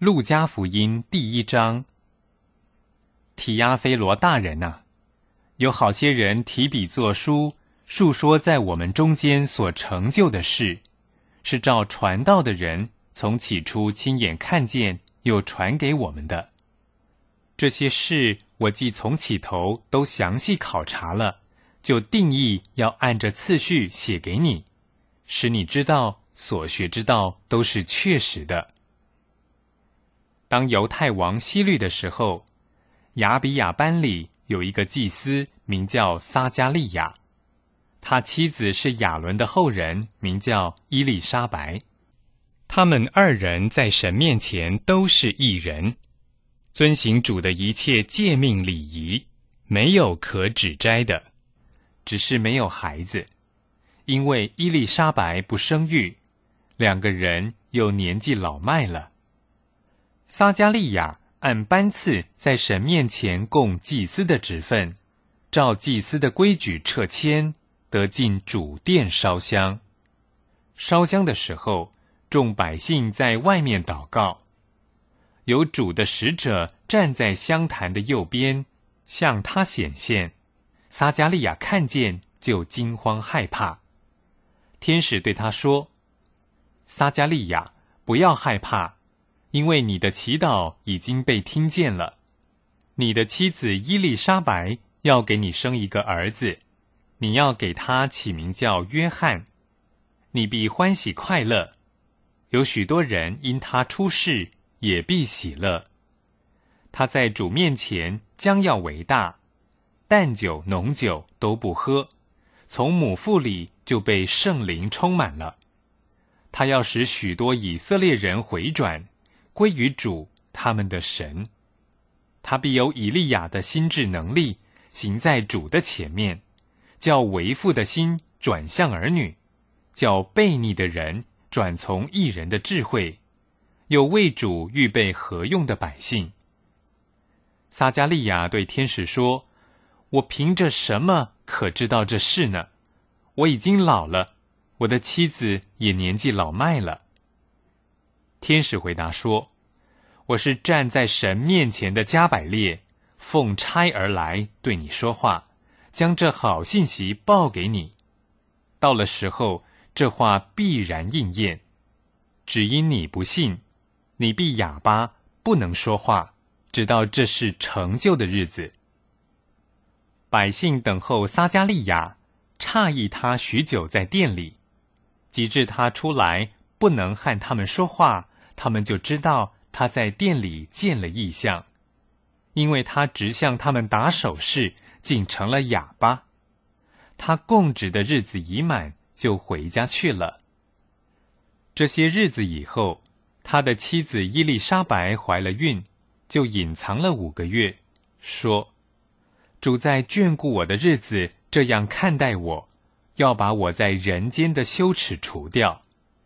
路加福音第1章。提阿非罗大人啊，有好些人提笔作书，述说在我们中间所成就的事，是照传道的人从起初亲眼看见，又传给我们的。这些事我既从起头都详细考察了，就定义要按着次序写给你，使你知道所学之道都是确实的。当犹太王希律的时候，亚比亚班里有一个祭司，名叫撒迦利亚，他妻子是亚伦的后人，名叫伊丽莎白。他们2人在神面前都是义人，遵行主的一切诫命礼仪，没有可指摘的，只是没有孩子，因为伊丽莎白不生育，2个人又年纪老迈了。撒迦利亚按班次在神面前供祭司的职分，照祭司的规矩撤签，得进主殿烧香。烧香的时候，众百姓在外面祷告，有主的使者站在香坛的右边，向他显现。撒迦利亚看见，就惊慌害怕。天使对他说：撒迦利亚，不要害怕，因为你的祈祷已经被听见了。你的妻子伊丽莎白要给你生一个儿子，你要给他起名叫约翰。你必欢喜快乐，有许多人因他出世，也必喜乐。他在主面前将要为大，淡酒浓酒都不喝，从母腹里就被圣灵充满了。他要使许多以色列人回转，归于主他们的神。他必有以利亚的心智能力，行在主的前面，叫为父的心转向儿女，叫悖逆的人转从义人的智慧，有为主预备合用的百姓。撒迦利亚对天使说：我凭着什么可知道这事呢？我已经老了，我的妻子也年纪老迈了。天使回答说：我是站在神面前的加百列，奉差而来对你说话，将这好信息报给你。到了时候，这话必然应验。只因你不信，你必哑巴，不能说话，直到这事成就的日子。百姓等候撒迦利亚，诧异他许久在殿里，及至他出来不能和他们说话，他们就知道他在殿里见了异象，因为他直向他们打手势，竟成了哑巴。他供职的日子已满，就回家去了。这些日子以后，他的妻子伊丽莎白怀了孕，就隐藏了5个月，说：主在眷顾我的日子这样看待我，要把我在人间的羞耻除掉。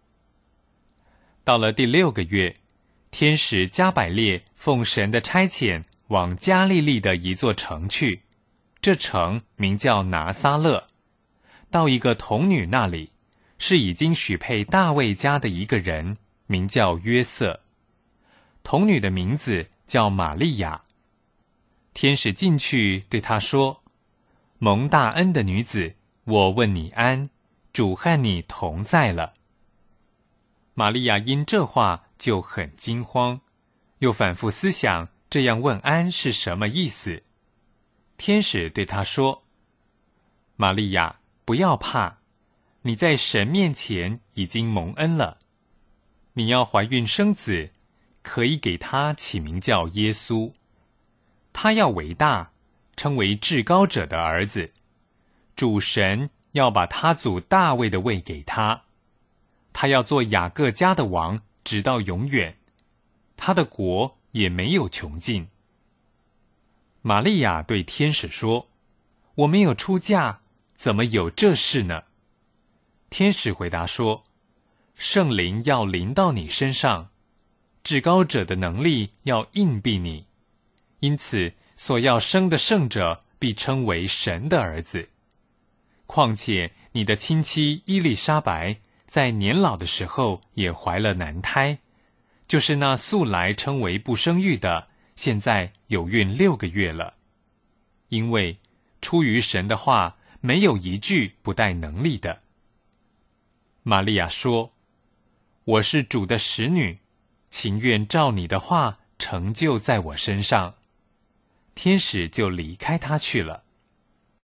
到了第6个月，天使加百列奉神的差遣，往加利利的一座城去，这城名叫拿撒勒，到一个童女那里，是已经许配大卫家的一个人，名叫约瑟。童女的名字叫玛利亚。天使进去对她说：蒙大恩的女子，我问你安，主和你同在了。玛利亚因这话就很惊慌，又反复思想这样问安是什么意思。天使对她说：玛利亚，不要怕，你在神面前已经蒙恩了。你要怀孕生子，可以给他起名叫耶稣。他要为大，称为至高者的儿子。主神要把他祖大卫的位给他，他要做雅各家的王，直到永远，他的国也没有穷尽。玛利亚对天使说：我没有出嫁，怎么有这事呢？天使回答说：圣灵要临到你身上，至高者的能力要荫庇你，因此所要生的圣者必称为神的儿子。况且你的亲戚伊丽莎白在年老的时候也怀了男胎， 就是那素来称为不生育的，现在有孕6个月了。因为出于神的话，没有一句不带能力的。玛利亚说：我是主的使女，情愿照你的话成就在我身上。天使就离开她去了。